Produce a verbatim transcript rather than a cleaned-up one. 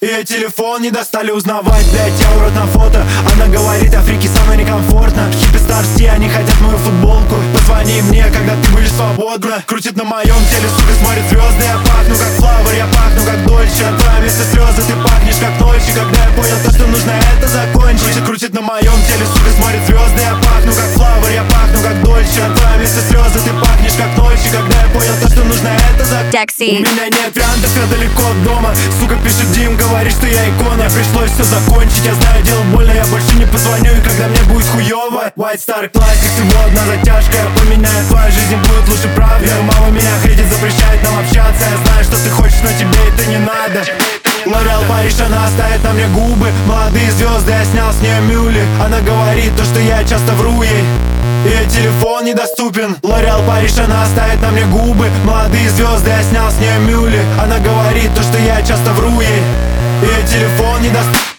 Ее телефон не достали узнавать, блять, я урод на фото. Она говорит, Африке со мной некомфортно. Хиппи старсти, они хотят мою футболку. Позвони мне, когда ты будешь свободна. Крутит на моем теле, сука, смотрит звезды. Я пахну как флавер, я пахну как дольче. На твоем месте слезы, ты пахнешь как ночи. Когда я понял то, что нужно это закончить. Крутит, крутит на моем теле, сука, смотрит звезды. Я пахну как флавер, я пахну как дольче. На твоем месте слезы, ты пахнешь как ночи. Когда я понял то, что нужно это закончить. У меня нет вариантов, я далеко от дома. Сука пишет Дим, говорит, что я икона. Пришлось все закончить, я знаю, дело больно. Я больше не позвоню, и когда мне будет хуёво. White Star Classic, всего одна затяжка. Я поменяю, твоя жизнь будет лучше, правда. Мама меня хейтит, запрещает нам общаться. Я знаю, что ты хочешь, но тебе это не надо. Лореал Париж, она оставит на мне губы. Молодые звезды, я снял с нее мюли. Она говорит то, что я часто вру ей. Ее телефон недоступен. Лореал Париж, она оставит на мне губы. Молодые звезды, я снял с нее мюли. Она говорит то, что я часто вру ей. Ее телефон недоступен.